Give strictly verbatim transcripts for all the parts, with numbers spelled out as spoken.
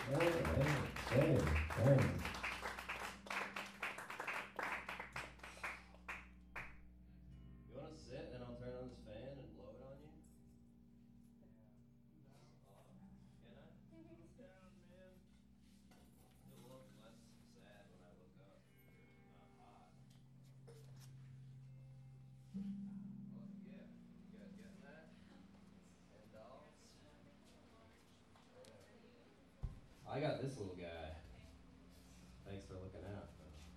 Hey, hey, hey, hey. You want to sit and I'll turn on this fan and blow it on you? Can I? Down, man. You'll look less sad when I look up. You're not hot. Oh, yeah. You guys getting that? And dolls? I got this little guy. Thanks for looking out.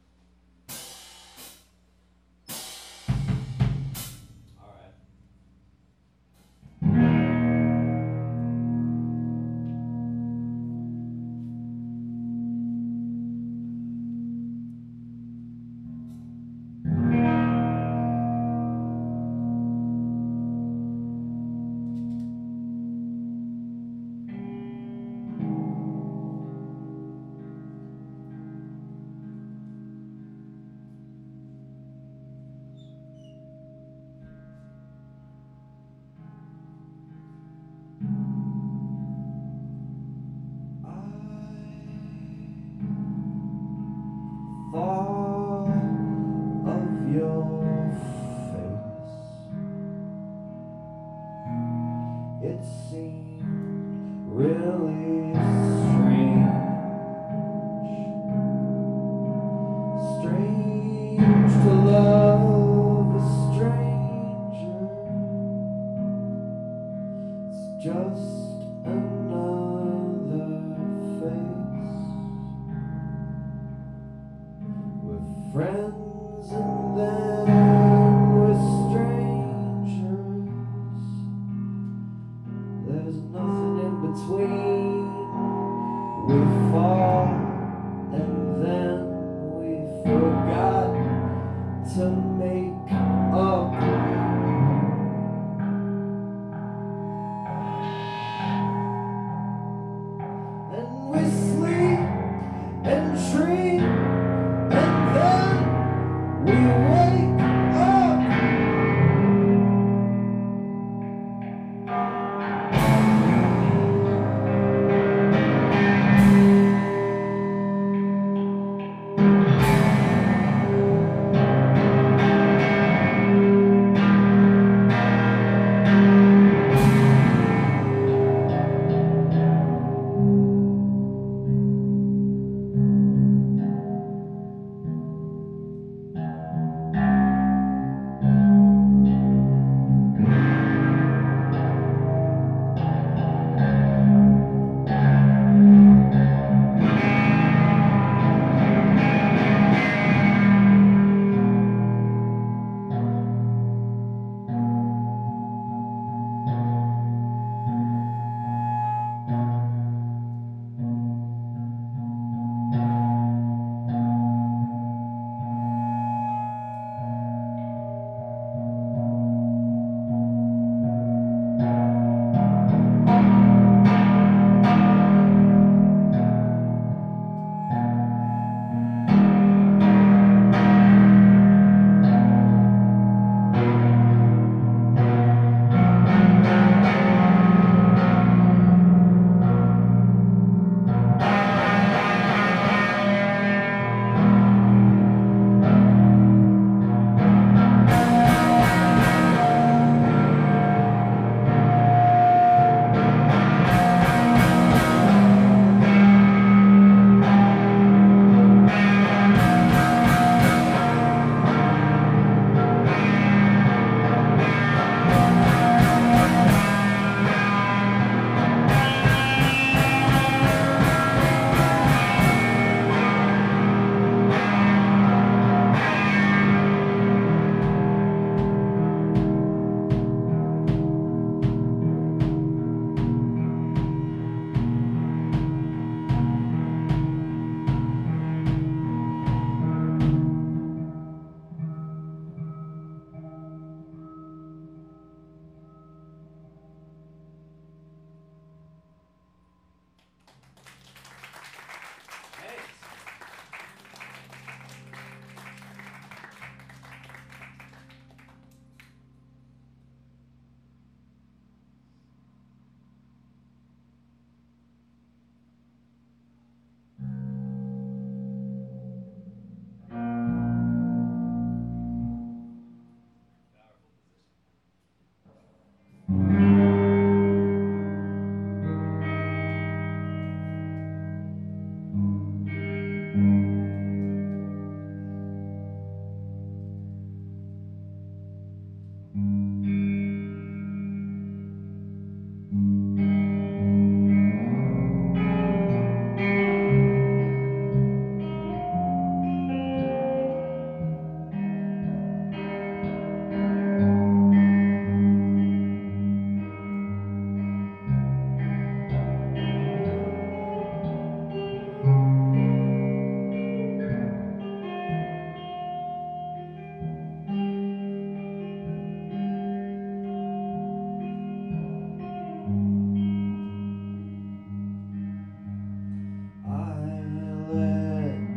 All right. Thought of your face. It seemed really strange, strange to love a stranger. It's just another face. We're friends and then we're strangers. There's nothing in between. We fall and then we forgot to make up. And we sleep and dream, and then we wake up.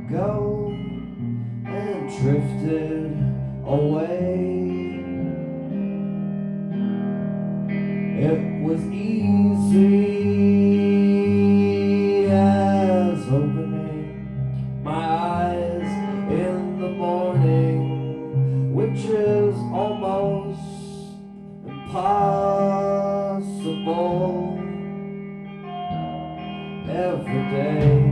go and drifted away. It was easy as opening my eyes in the morning, which is almost impossible every day.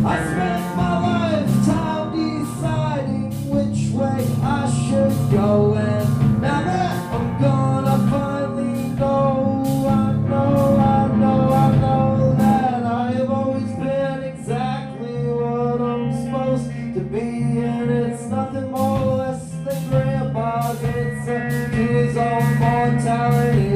I spent my lifetime deciding which way I should go, and now that I'm gone, I finally know, I know, I know, I know that I've always been exactly what I'm supposed to be, and it's nothing more or less than Grandpa's answer to his own mortality.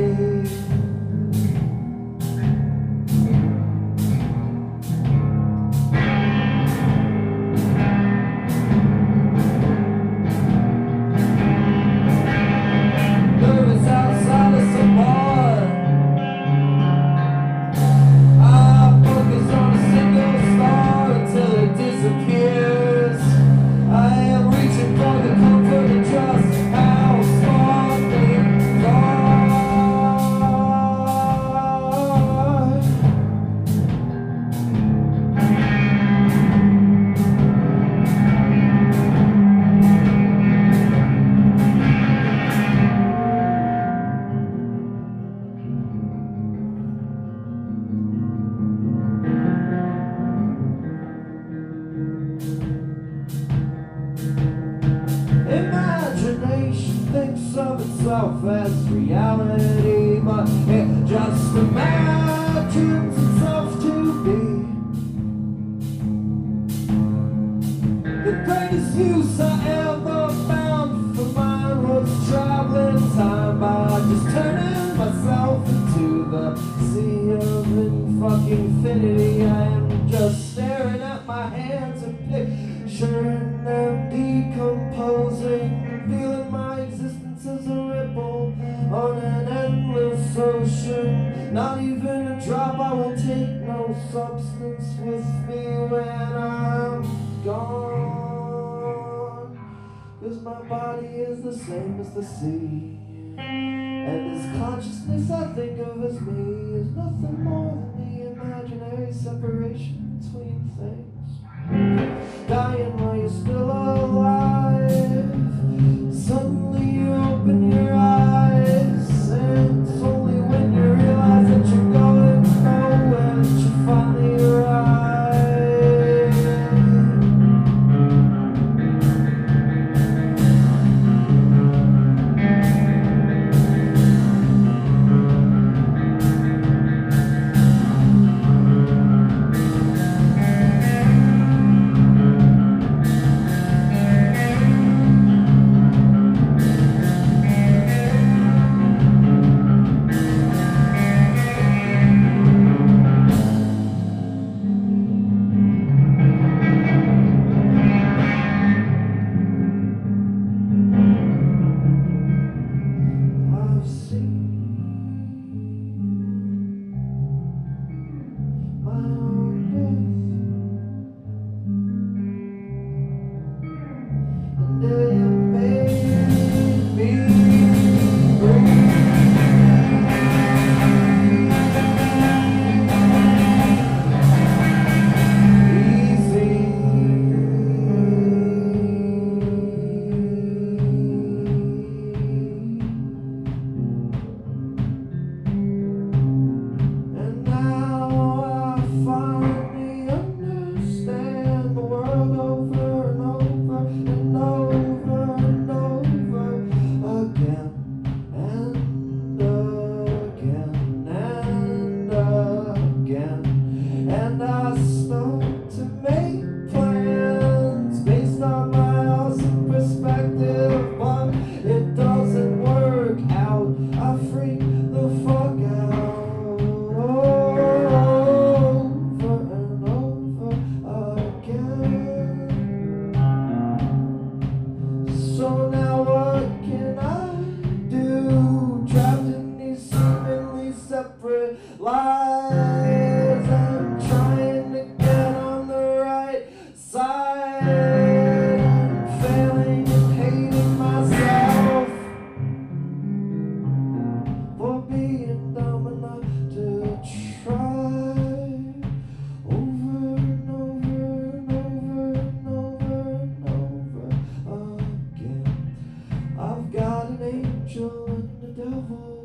Imagination thinks of itself as reality, but it just imagines itself to be. The greatest use I ever found for mine was traveling time by just turning myself into the sea of fucking infinity. I am just staring at my hands and picturing them decomposing, feeling my existence as a ripple on an endless ocean. Not even a drop, I will take no substance with me when I'm gone, 'cause my body is the same as the sea, and this consciousness I think of as me is nothing more than the imaginary separation between things. Dying while you're still alive, suddenly you open your eyes, and it's only when you realize that you're going nowhere that you finally arrive.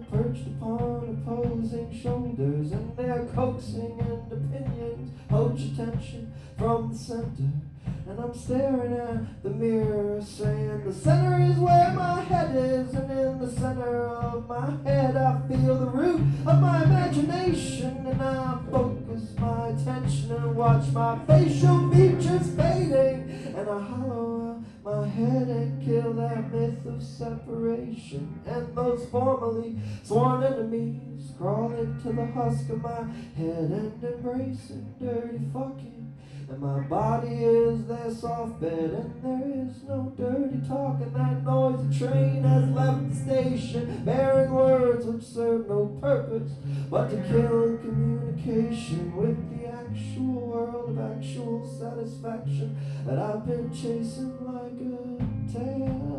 Coaxing and opinions, poach attention from the center. And I'm staring at the mirror saying the center is where my head is, and in the center of my head I feel the root of my imagination, and I focus my attention and watch my facial features fading, and I hollow out my head and kill that myth of separation, and those formerly sworn enemies crawl into the husk of my head and embracing dirty fucking. And my body is their soft bed, and there is no dirty talk, and that noisy train has left the station, bearing words which serve no purpose but to kill communication with the actual world of actual satisfaction that I've been chasing like a tail.